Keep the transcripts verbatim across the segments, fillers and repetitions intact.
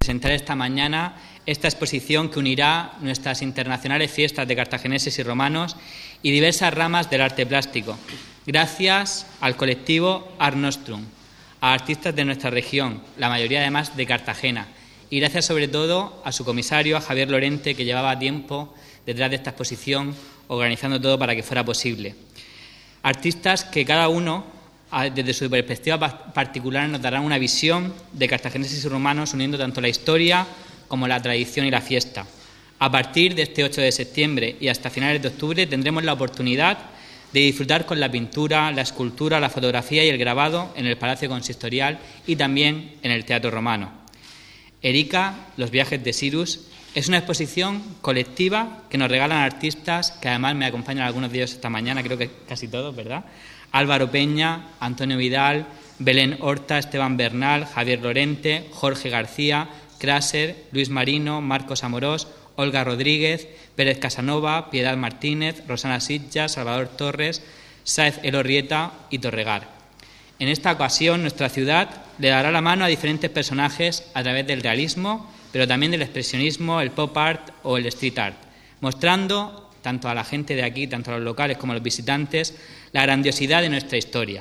presentar esta mañana esta exposición que unirá nuestras internacionales fiestas de cartagineses y romanos y diversas ramas del arte plástico, gracias al colectivo Art Nostrum, a artistas de nuestra región, la mayoría además de Cartagena, y gracias sobre todo a su comisario, a Javier Lorente, que llevaba tiempo detrás de esta exposición organizando todo para que fuera posible. Artistas que cada uno, desde su perspectiva particular, nos darán una visión de cartagineses y romanos uniendo tanto la historia como la tradición y la fiesta. A partir de este ocho de septiembre y hasta finales de octubre tendremos la oportunidad de disfrutar con la pintura, la escultura, la fotografía y el grabado en el Palacio Consistorial y también en el Teatro Romano. Erika, los viajes de Cyrus, es una exposición colectiva que nos regalan artistas que además me acompañan algunos de ellos esta mañana, creo que casi todos, ¿verdad? Álvaro Peña, Antonio Vidal, Belén Horta, Esteban Bernal, Javier Lorente, Jorge García, Craser, Luis Marino, Marcos Amorós, Olga Rodríguez, Pérez Casanova, Piedad Martínez, Rosana Sitja, Salvador Torres, Sáez Elorrieta y Torregar. En esta ocasión, nuestra ciudad le dará la mano a diferentes personajes a través del realismo, pero también del expresionismo, el pop art o el street art, mostrando tanto a la gente de aquí, tanto a los locales como a los visitantes, la grandiosidad de nuestra historia.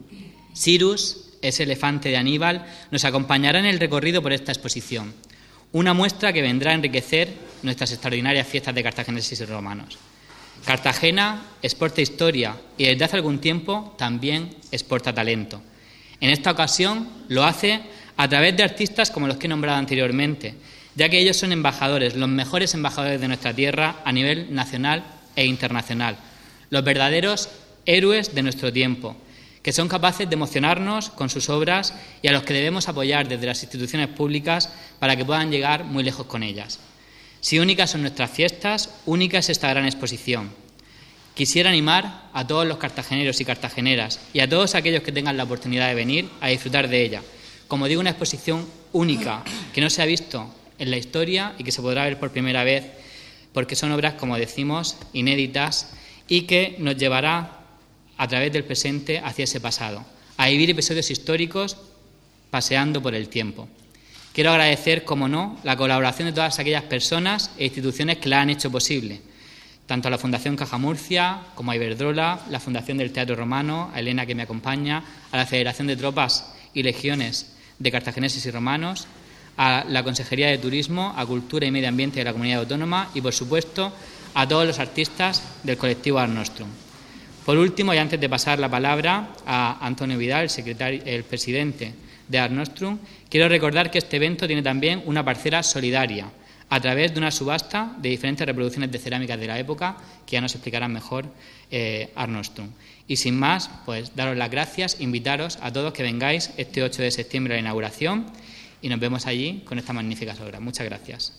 Cyrus, ese elefante de Aníbal, nos acompañará en el recorrido por esta exposición, una muestra que vendrá a enriquecer nuestras extraordinarias fiestas de cartagineses y romanos. Cartagena exporta historia y desde hace algún tiempo también exporta talento. En esta ocasión lo hace a través de artistas como los que he nombrado anteriormente, ya que ellos son embajadores, los mejores embajadores de nuestra tierra a nivel nacional e internacional, los verdaderos héroes de nuestro tiempo, que son capaces de emocionarnos con sus obras y a los que debemos apoyar desde las instituciones públicas para que puedan llegar muy lejos con ellas. Si únicas son nuestras fiestas, única es esta gran exposición. Quisiera animar a todos los cartageneros y cartageneras y a todos aquellos que tengan la oportunidad de venir a disfrutar de ella. Como digo, una exposición única, que no se ha visto en la historia y que se podrá ver por primera vez, porque son obras, como decimos, inéditas y que nos llevará a través del presente hacia ese pasado, a vivir episodios históricos paseando por el tiempo. Quiero agradecer, como no, la colaboración de todas aquellas personas e instituciones que la han hecho posible, tanto a la Fundación Caja Murcia como a Iberdrola, la Fundación del Teatro Romano, a Elena que me acompaña, a la Federación de Tropas y Legiones de Cartagineses y Romanos, a la Consejería de Turismo, a Cultura y Medio Ambiente de la Comunidad Autónoma y, por supuesto, a todos los artistas del colectivo Art Nostrum. Por último, y antes de pasar la palabra a Antonio Vidal, el, secretario, el presidente de Art Nostrum, quiero recordar que este evento tiene también una parcela solidaria a través de una subasta de diferentes reproducciones de cerámicas de la época que ya nos explicarán mejor eh, Art Nostrum. Y sin más, pues daros las gracias, invitaros a todos que vengáis este ocho de septiembre a la inauguración y nos vemos allí con estas magníficas obras. Muchas gracias.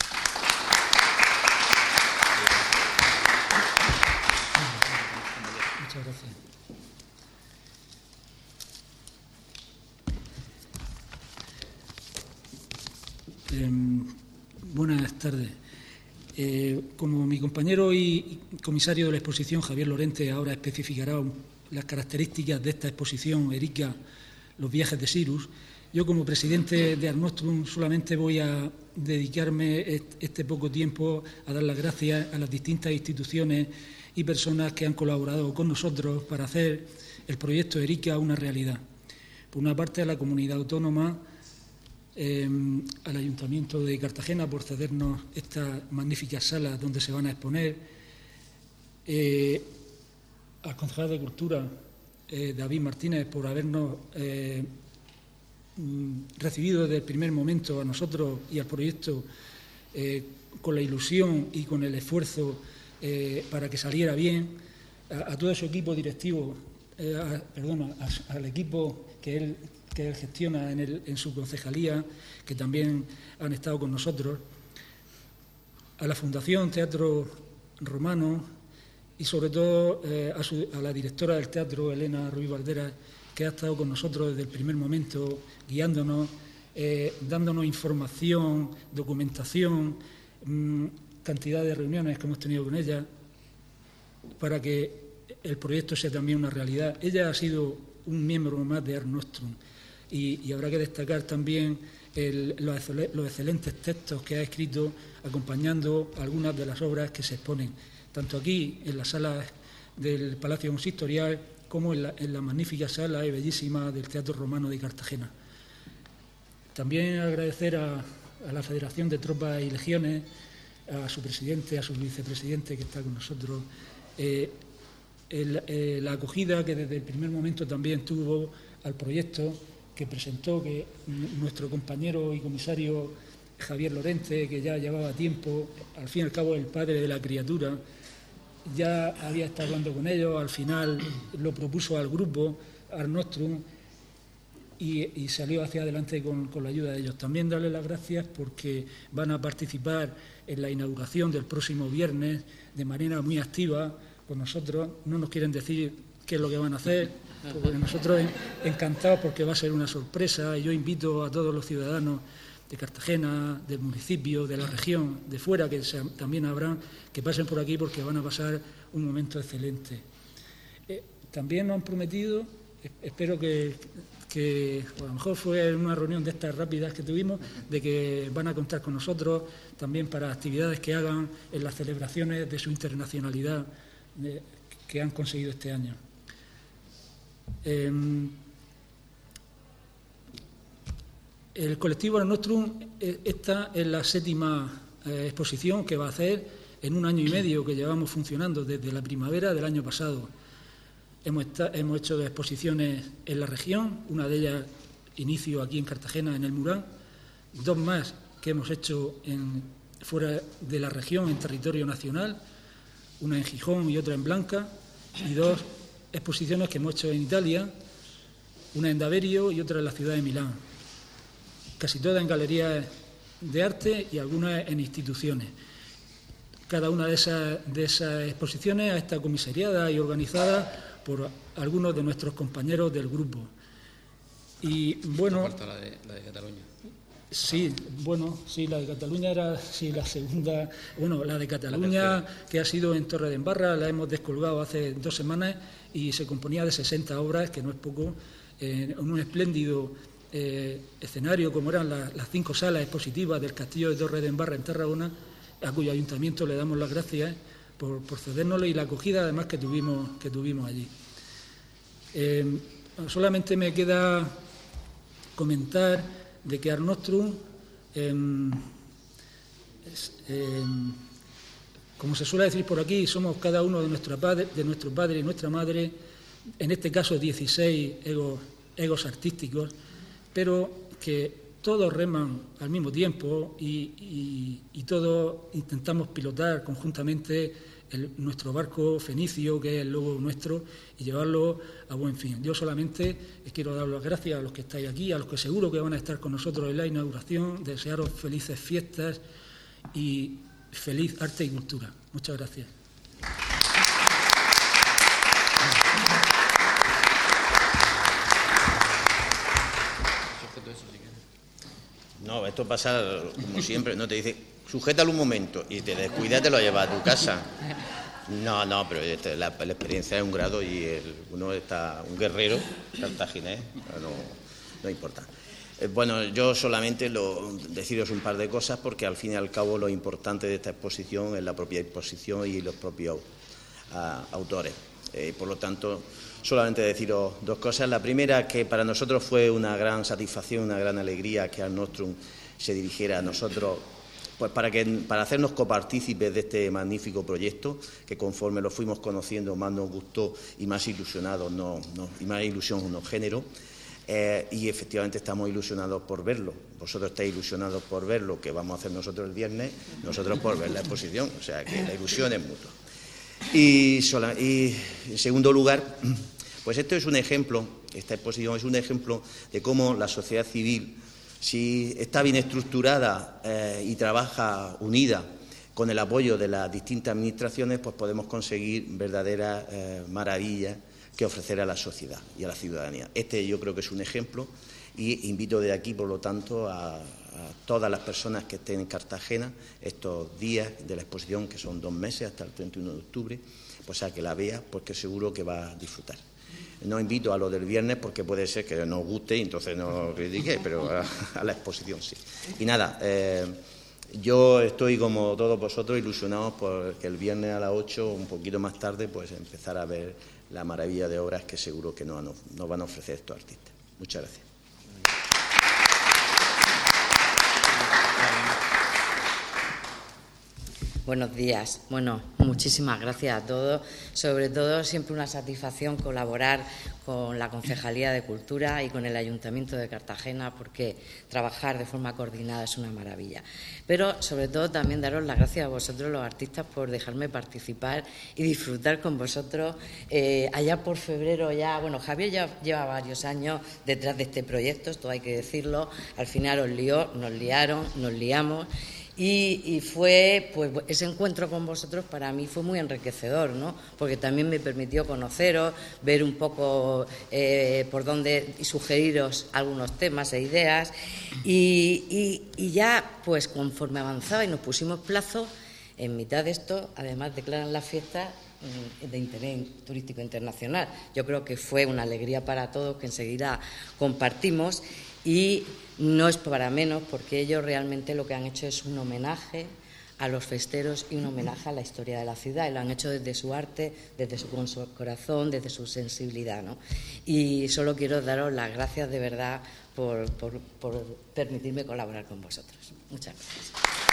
Muchas gracias. Eh, buenas tardes. Eh, como mi compañero y comisario de la exposición, Javier Lorente, ahora especificará las características de esta exposición, Erika, los viajes de Cyrus, yo como presidente de Art Nostrum solamente voy a dedicarme este poco tiempo a dar las gracias a las distintas instituciones y personas que han colaborado con nosotros para hacer el proyecto Erika una realidad. Por una parte, a la comunidad autónoma, eh, al Ayuntamiento de Cartagena por cedernos estas magníficas salas donde se van a exponer, eh, al concejal de Cultura, eh, David Martínez, por habernos eh, recibido desde el primer momento a nosotros y al proyecto eh, con la ilusión y con el esfuerzo eh, para que saliera bien, a, a todo su equipo directivo, eh, a, perdón, a, al equipo que él, que él gestiona en, el, en su concejalía, que también han estado con nosotros, a la Fundación Teatro Romano y sobre todo eh, a, su, a la directora del teatro, Elena Ruiz Valderas, que ha estado con nosotros desde el primer momento, guiándonos, eh, dándonos información, documentación, mmm, cantidad de reuniones que hemos tenido con ella, para que el proyecto sea también una realidad. Ella ha sido un miembro más de Art Nostrum y, y habrá que destacar también el, los, los excelentes textos que ha escrito acompañando algunas de las obras que se exponen, tanto aquí en la sala del Palacio Consistorial como en la, en la magnífica sala y bellísima del Teatro Romano de Cartagena. También agradecer a, a la Federación de Tropas y Legiones, a su presidente, a su vicepresidente que está con nosotros, eh, el, eh, la acogida que desde el primer momento también tuvo al proyecto que presentó que nuestro compañero y comisario Javier Lorente, que ya llevaba tiempo, al fin y al cabo el padre de la criatura, ya había estado hablando con ellos, al final lo propuso al grupo, Ars Nostrum, y, y salió hacia adelante con, con la ayuda de ellos. También darles las gracias porque van a participar en la inauguración del próximo viernes de manera muy activa con nosotros. No nos quieren decir qué es lo que van a hacer, porque nosotros encantados porque va a ser una sorpresa, y yo invito a todos los ciudadanos de Cartagena, del municipio, de la región, de fuera, que se, también habrán, que pasen por aquí porque van a pasar un momento excelente. Eh, también nos han prometido, espero que, que a lo mejor fue en una reunión de estas rápidas que tuvimos, de que van a contar con nosotros también para actividades que hagan en las celebraciones de su internacionalidad de, que han conseguido este año. Eh, el colectivo Ars Nostrum, esta es la séptima eh, exposición que va a hacer en un año y medio que llevamos funcionando desde la primavera del año pasado. Hemos, hemos hecho exposiciones en la región, una de ellas inicio aquí en Cartagena, en el Murán, dos más que hemos hecho en, fuera de la región, en territorio nacional, una en Gijón y otra en Blanca, y dos exposiciones que hemos hecho en Italia, una en Daverio y otra en la ciudad de Milán, casi todas en galerías de arte y algunas en instituciones. Cada una de esas, de esas exposiciones ha estado comisariada y organizada por algunos de nuestros compañeros del grupo. Y bueno, falta la de, la de Cataluña. Sí, bueno, sí, la de Cataluña era sí, la segunda. Bueno, la de Cataluña, la que ha sido en Torredembarra, la hemos descolgado hace dos semanas y se componía de sesenta obras, que no es poco, eh, en un espléndido eh, escenario como eran la, las cinco salas expositivas del Castillo de Torredembarra en Tarragona, a cuyo ayuntamiento le damos las gracias por, por cedérnoslo y la acogida además que tuvimos, que tuvimos allí. Eh, solamente me queda comentar de que Ars Nostrum, eh, eh, como se suele decir por aquí, somos cada uno de nuestro padre, de nuestro padre y nuestra madre, en este caso dieciséis egos, egos artísticos, pero que todos reman al mismo tiempo y, y, y todos intentamos pilotar conjuntamente el, nuestro barco fenicio, que es el lobo nuestro, y llevarlo a buen fin. Yo solamente quiero dar las gracias a los que estáis aquí, a los que seguro que van a estar con nosotros en la inauguración, desearos felices fiestas y feliz arte y cultura. Muchas gracias. No, esto pasa como siempre, no te dice, sujétalo un momento y te descuidas, te lo llevas a tu casa. No, no, pero este, la, la experiencia es un grado y el, uno está un guerrero cartaginés, no, no importa. Eh, bueno, yo solamente lo, deciros un par de cosas porque al fin y al cabo lo importante de esta exposición es la propia exposición y los propios uh, autores. Eh, por lo tanto, solamente deciros dos cosas. La primera, que para nosotros fue una gran satisfacción, una gran alegría que Ars Nostrum se dirigiera a nosotros, pues para, que, para hacernos copartícipes de este magnífico proyecto, que conforme lo fuimos conociendo más nos gustó y más ilusionados no, no, y más ilusión nos generó. Eh, y efectivamente estamos ilusionados por verlo. Vosotros estáis ilusionados por ver lo que vamos a hacer nosotros el viernes, nosotros por ver la exposición, o sea que la ilusión es mutua. Y, sola, y en segundo lugar, pues esto es un ejemplo, esta exposición es un ejemplo de cómo la sociedad civil, si está bien estructurada eh, y trabaja unida con el apoyo de las distintas administraciones, pues podemos conseguir verdaderas eh, maravillas que ofrecer a la sociedad y a la ciudadanía. Este yo creo que es un ejemplo y invito de aquí, por lo tanto, a, a todas las personas que estén en Cartagena estos días de la exposición, que son dos meses hasta el treinta y uno de octubre, pues a que la vea, porque seguro que va a disfrutar. No invito a lo del viernes porque puede ser que no os guste y entonces no critiqué, pero a, a la exposición sí. Y nada, eh, yo estoy como todos vosotros ilusionados por que el viernes a las ocho, un poquito más tarde, pues empezar a ver la maravilla de obras que seguro que nos, nos van a ofrecer estos artistas. Muchas gracias. Buenos días. Bueno, muchísimas gracias a todos. Sobre todo, siempre una satisfacción colaborar con la Concejalía de Cultura y con el Ayuntamiento de Cartagena, porque trabajar de forma coordinada es una maravilla. Pero, sobre todo, también daros las gracias a vosotros, los artistas, por dejarme participar y disfrutar con vosotros. Eh, allá por febrero ya, bueno, Javier ya lleva varios años detrás de este proyecto, esto hay que decirlo. Al final os lió, nos liaron, nos liamos. Y, y fue, pues ese encuentro con vosotros para mí fue muy enriquecedor, ¿no? Porque también me permitió conoceros, ver un poco eh, por dónde y sugeriros algunos temas e ideas. Y, y, y ya, pues conforme avanzaba y nos pusimos plazo, en mitad de esto, además declaran la fiesta de interés turístico internacional. Yo creo que fue una alegría para todos que enseguida compartimos. Y no es para menos, porque ellos realmente lo que han hecho es un homenaje a los festeros y un homenaje a la historia de la ciudad, y lo han hecho desde su arte, desde su corazón, desde su sensibilidad, ¿no? Y solo quiero daros las gracias de verdad por, por, por permitirme colaborar con vosotros. Muchas gracias.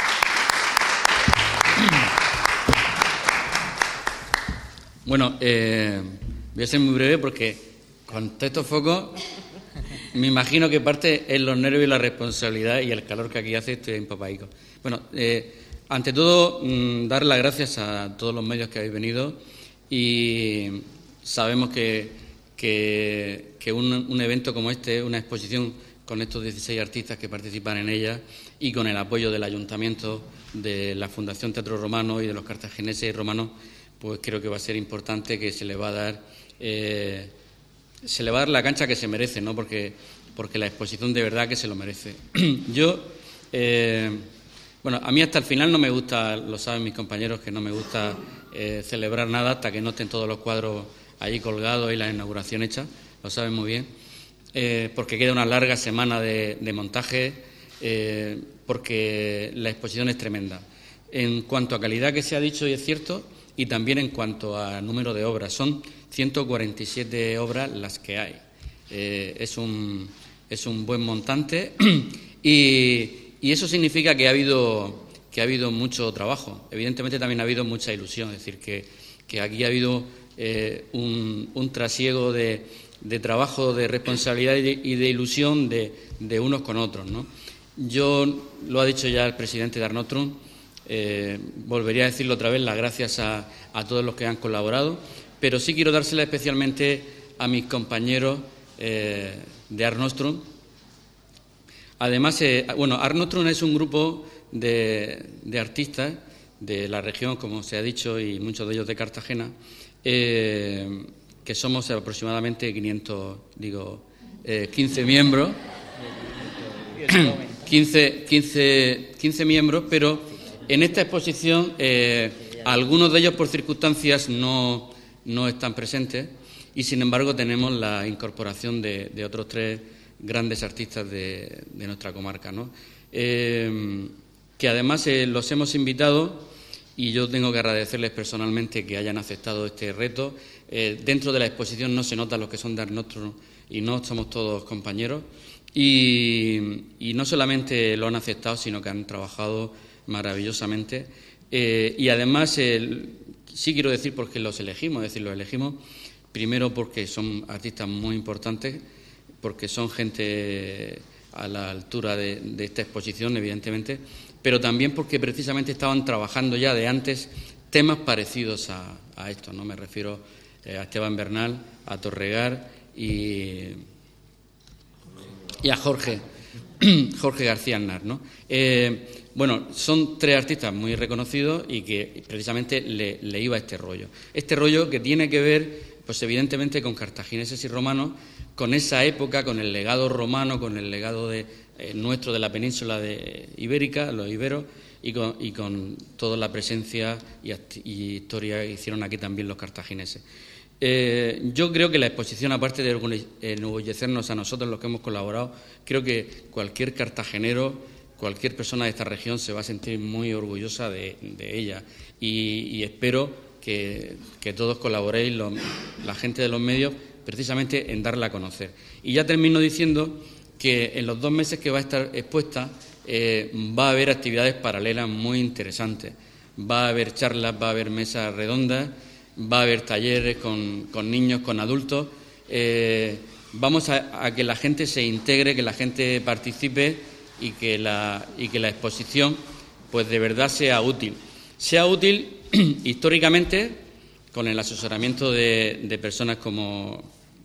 Bueno, eh, voy a ser muy breve porque con estos focos me imagino que parte es los nervios y la responsabilidad y el calor que aquí hace, estoy empapaico. Bueno, eh, ante todo, mmm, dar las gracias a todos los medios que habéis venido, y sabemos que, que, que un, un evento como este, una exposición con estos dieciséis artistas que participan en ella y con el apoyo del Ayuntamiento, de la Fundación Teatro Romano y de los cartagineses y romanos, pues creo que va a ser importante, que se le va a dar... Eh, se le va a dar la cancha que se merece, ¿no? Porque, porque la exposición de verdad que se lo merece. Yo, eh, bueno, a mí hasta el final no me gusta, lo saben mis compañeros, que no me gusta eh, celebrar nada hasta que no estén todos los cuadros allí colgados y la inauguración hecha, lo saben muy bien, eh, porque queda una larga semana de, de montaje, eh, porque la exposición es tremenda. En cuanto a calidad, que se ha dicho y es cierto, y también en cuanto a número de obras, son ciento cuarenta y siete obras las que hay. Eh, es, un, es un buen montante y, y eso significa que ha habido, que ha habido mucho trabajo. Evidentemente también ha habido mucha ilusión, es decir, que, que aquí ha habido eh, un, un trasiego de, de trabajo, de responsabilidad y de, y de ilusión de, de unos con otros, ¿no? Yo, lo ha dicho ya el presidente de Arnostrum, eh, volvería a decirlo otra vez, las gracias a, a todos los que han colaborado, pero sí quiero dársela especialmente a mis compañeros eh, de Arnostrum. Además, eh, bueno, Arnostrum es un grupo de, de artistas de la región, como se ha dicho, y muchos de ellos de Cartagena, eh, que somos aproximadamente quinientos, digo, eh, quince miembros, quince, quince, quince miembros, pero en esta exposición eh, algunos de ellos por circunstancias no, no están presentes, y sin embargo tenemos la incorporación de, de otros tres grandes artistas de, de nuestra comarca, ¿no? Eh, que además eh, los hemos invitado, y yo tengo que agradecerles personalmente que hayan aceptado este reto. Eh, dentro de la exposición no se nota los que son de Arnostrum y no somos todos compañeros, y, y no solamente lo han aceptado, sino que han trabajado maravillosamente. Eh, y además, eh, sí quiero decir por qué los elegimos, es decir, los elegimos primero porque son artistas muy importantes, porque son gente a la altura de, de esta exposición, evidentemente, pero también porque precisamente estaban trabajando ya de antes temas parecidos a, a esto, ¿no? Me refiero eh, a Esteban Bernal, a Torregar y, y a Jorge, Jorge García Aznar, ¿no? Eh, bueno, son tres artistas muy reconocidos y que precisamente le, le iba este rollo. Este rollo que tiene que ver, pues evidentemente, con cartagineses y romanos, con esa época, con el legado romano, con el legado de, eh, nuestro de la península de ibérica, los iberos, y con, y con toda la presencia y, y historia que hicieron aquí también los cartagineses. Eh, yo creo que la exposición, aparte de enorgullecernos a nosotros los que hemos colaborado, creo que cualquier cartagenero, cualquier persona de esta región se va a sentir muy orgullosa de, de ella. Y, y espero que, que todos colaboréis, los, la gente de los medios, precisamente en darla a conocer. Y ya termino diciendo que en los dos meses que va a estar expuesta eh, va a haber actividades paralelas muy interesantes. Va a haber charlas, va a haber mesas redondas, va a haber talleres con, con niños, con adultos. Eh, vamos a, a que la gente se integre, que la gente participe y que la, y que la exposición pues de verdad sea útil. Sea útil históricamente con el asesoramiento de, de personas como,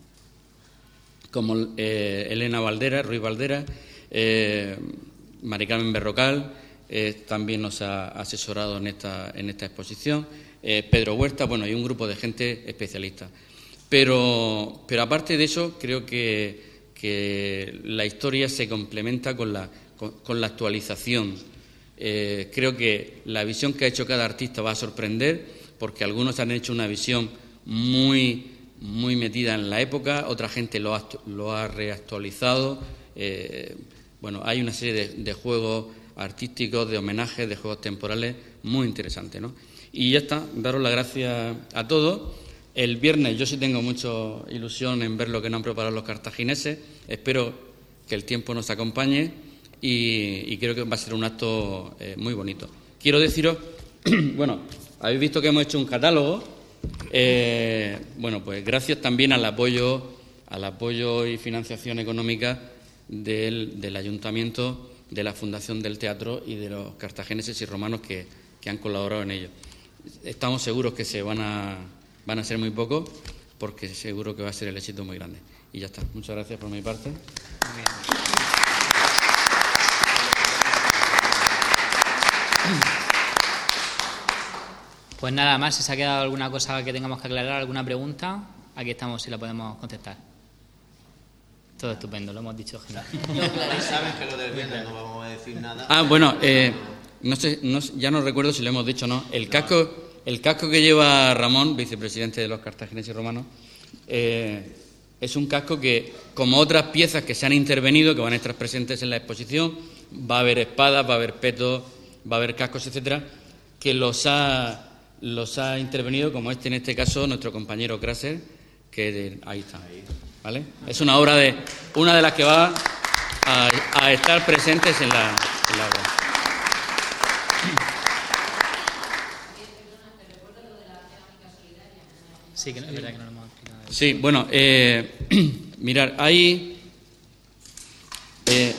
como eh, Elena Valdera, Ruiz Valdera, eh, Mari Carmen Berrocal, eh, también nos ha asesorado en esta, en esta exposición. Eh, Pedro Huerta, bueno, y un grupo de gente especialista. Pero, pero aparte de eso, creo que, que la historia se complementa con la, con, con la actualización. Eh, creo que la visión que ha hecho cada artista va a sorprender, porque algunos han hecho una visión muy, muy metida en la época, otra gente lo ha, lo ha reactualizado. Eh, bueno, hay una serie de, de juegos artísticos, de homenajes, de juegos temporales muy interesantes, ¿no? Y ya está, daros las gracias a todos. El viernes yo sí tengo mucha ilusión en ver lo que nos han preparado los cartagineses. Espero que el tiempo nos acompañe y, y creo que va a ser un acto eh, muy bonito. Quiero deciros, bueno, habéis visto que hemos hecho un catálogo. Eh, bueno, pues gracias también al apoyo, al apoyo y financiación económica del, del Ayuntamiento, de la Fundación del Teatro y de los cartagineses y romanos que, que han colaborado en ello. Estamos seguros que se van a, van a ser muy pocos, porque seguro que va a ser el éxito muy grande. Y ya está. Muchas gracias por mi parte. Muy bien. Pues nada más, si se ha quedado alguna cosa que tengamos que aclarar, alguna pregunta, aquí estamos si la podemos contestar. Todo estupendo, lo hemos dicho genial. Sabes que lo del viernes no vamos a decir nada. Ah, bueno, eh, no sé, no, ya no recuerdo si lo hemos dicho o no. El casco, el casco que lleva Ramón, vicepresidente de los cartagineses y romanos, eh, es un casco que, como otras piezas que se han intervenido, que van a estar presentes en la exposición, va a haber espadas, va a haber petos, va a haber cascos, etcétera, que los ha, los ha intervenido, como este en este caso, nuestro compañero Kraser, que de, ahí está. ¿Vale? Es una obra de una de las que va a, a estar presentes en la, en la obra. Sí, que no, es verdad que no lo hemos explicado. Sí, bueno, eh, mirar, hay... Eh,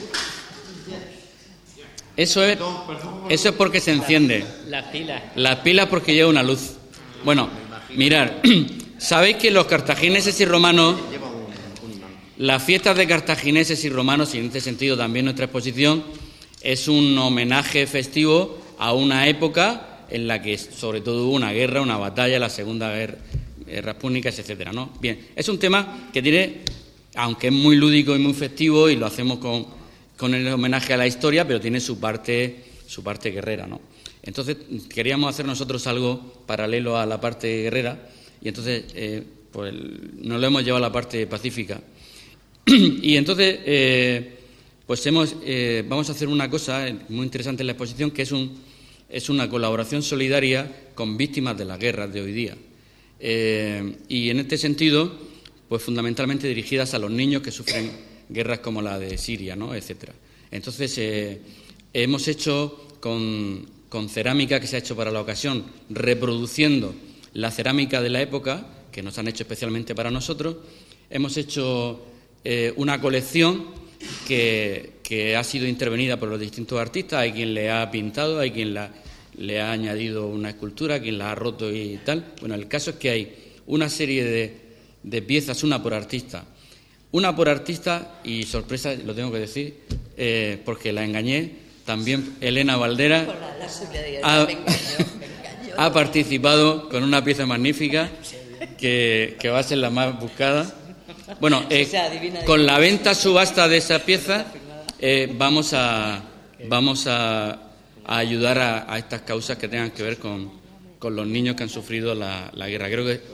eso es, eso es porque se enciende. Las pilas. Las pilas porque lleva una luz. Bueno, mirar, ¿sabéis que los cartagineses y romanos... Las fiestas de cartagineses y romanos, y en este sentido también nuestra exposición, es un homenaje festivo a una época en la que sobre todo hubo una guerra, una batalla, la Segunda Guerra, guerras púnicas, etcétera, ¿no? Bien, es un tema que tiene, aunque es muy lúdico y muy festivo, y lo hacemos con, con el homenaje a la historia, pero tiene su parte, su parte guerrera, ¿no? Entonces, queríamos hacer nosotros algo paralelo a la parte guerrera, y entonces eh, pues, nos lo hemos llevado a la parte pacífica. Y entonces, eh, pues hemos, eh, vamos a hacer una cosa muy interesante en la exposición, que es, un, es una colaboración solidaria con víctimas de las guerras de hoy día. Eh, y en este sentido, pues fundamentalmente dirigidas a los niños que sufren guerras como la de Siria, ¿no?, etcétera. Entonces, eh, hemos hecho con, con cerámica que se ha hecho para la ocasión, reproduciendo la cerámica de la época, que nos han hecho especialmente para nosotros, hemos hecho... Eh, una colección que, que ha sido intervenida por los distintos artistas. Hay quien le ha pintado, hay quien la, le ha añadido una escultura, quien la ha roto y tal. Bueno, el caso es que hay una serie de, de piezas, una por artista. Una por artista, y sorpresa, lo tengo que decir, eh, porque la engañé, también Elena Valdera ha, ha participado con una pieza magnífica que, que va a ser la más buscada. Bueno, eh, con la venta subasta de esa pieza eh, vamos a vamos a, a ayudar a, a estas causas que tengan que ver con, con los niños que han sufrido la, la guerra. Creo que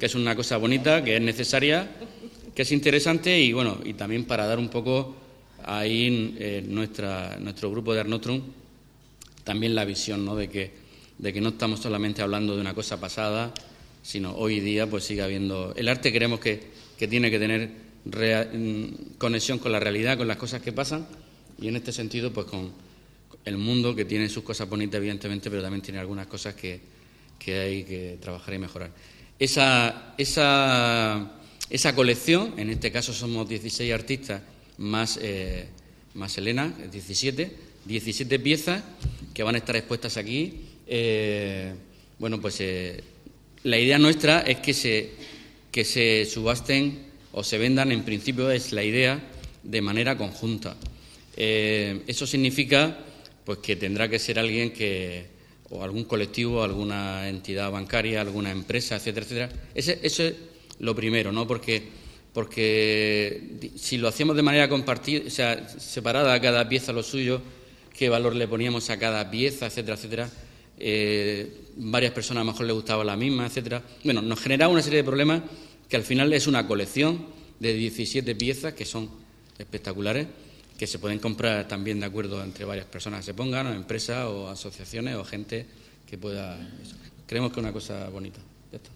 que es una cosa bonita, que es necesaria, que es interesante y bueno, y también para dar un poco ahí eh, nuestra, nuestro grupo de Art Nostrum también la visión, ¿no?, de que, de que no estamos solamente hablando de una cosa pasada, sino hoy día pues sigue habiendo... El arte creemos que, que tiene que tener rea, conexión con la realidad, con las cosas que pasan, y en este sentido pues con el mundo, que tiene sus cosas bonitas evidentemente, pero también tiene algunas cosas que, que hay que trabajar y mejorar. Esa, esa, esa colección, en este caso somos dieciséis artistas más, eh, más Elena, diecisiete, diecisiete piezas que van a estar expuestas aquí. Eh, bueno, pues eh, la idea nuestra es que se, que se subasten o se vendan, en principio es la idea, de manera conjunta. Eh, eso significa pues que tendrá que ser alguien que, o algún colectivo, alguna entidad bancaria, alguna empresa, etcétera, etcétera. Ese, eso es lo primero, ¿no? Porque, porque si lo hacíamos de manera compartida, o sea, separada, a cada pieza lo suyo, qué valor le poníamos a cada pieza, etcétera, etcétera. Eh, varias personas a lo mejor les gustaba la misma, etcétera. Bueno, nos generaba una serie de problemas que al final es una colección de diecisiete piezas que son espectaculares, que se pueden comprar también de acuerdo entre varias personas que se pongan, o empresas, o asociaciones, o gente que pueda... Eso. Creemos que es una cosa bonita. Ya está.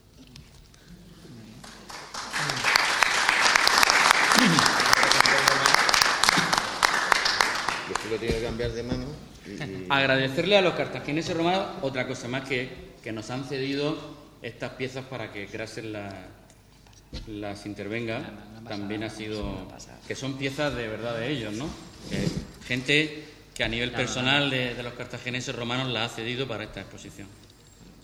Lo tiene que cambiar de mano. Y... Agradecerle a los cartagineses romanos otra cosa más, que, que nos han cedido estas piezas para que Graser la, las intervenga. También ha sido... que son piezas de verdad de ellos, ¿no? Que gente que a nivel personal de, de los cartagineses romanos la ha cedido para esta exposición.